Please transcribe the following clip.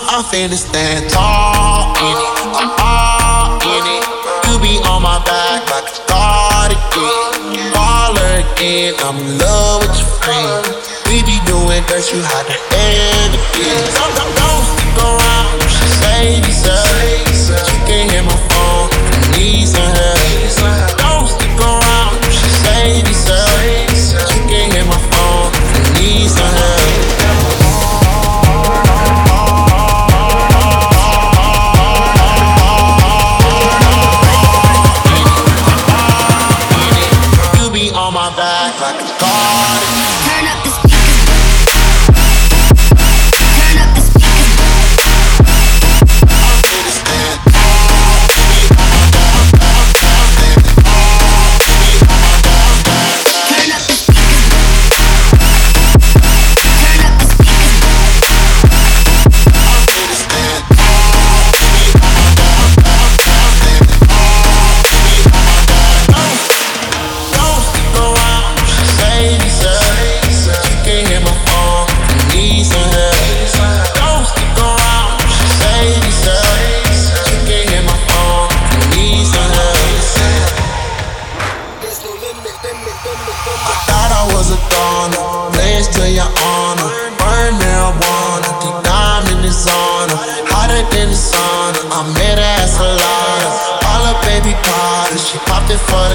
I'm finna stand tall in it, I'm all in it. You be on my back like a guard again, baller again. I'm in love with your friend. We be doing dirt, you had to end again. Don't stick around, you should save yourself. You can hit my phone, I need some help. Don't stick around, you should save yourself. You can hit my phone, I need some help. On my back like a guard. Turn up the speakers. Turn up the speakers. I'm finna stand. Turn up the speakers. Turn up the speakers. I'm finna stand. Don't stick around, save yourself. You can hit my phone, I need some help. Don't stick around, save yourself. You can hit my phone, I need some help. I thought I was a goner, pledge to your honor. Burn marijuana, deep diamond is on her. Hotter than the sauna, I met her at Solana. All her baby powder, she popped it for